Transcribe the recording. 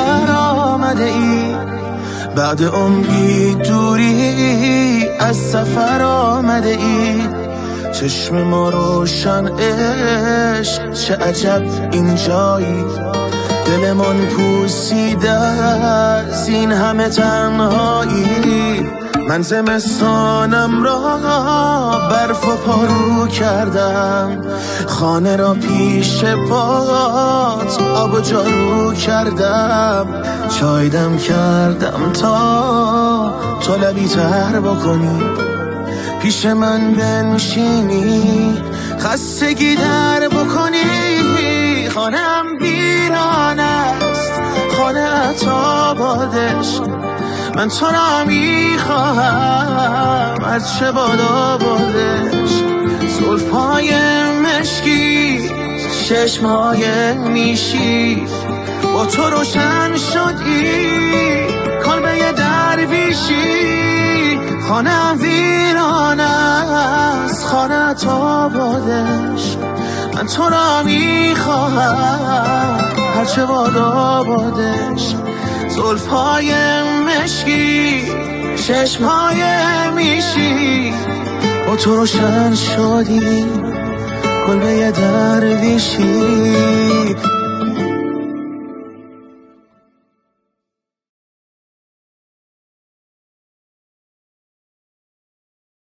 در آمده ای، بعد عمری دوری از سفر آمده ای. چشم ما روشن عشق، چه عجب اینجایی، دلمون پوسیده از این همه تنهایی. من زمستانم را برف و پارو کردم، خانه را پیش پات آب و جارو کردم. چای دم کردم تا تو لبی تر بکنی، پیش من بنشینی خستگی در بکنی. خانم ویران است، خانه تا بادش، من تو را میخواهم از چه بادا بادش. زلفای مشکی، چشمهای میشی، با تو روشن شدی کلبه درویشی. خانه ویران است، خانه تا بادش، من تو را میخواهم هرچه بادا بادش. زلفای مشکی، چشمهای میشی، با تو روشن شدی کلبه درویشی.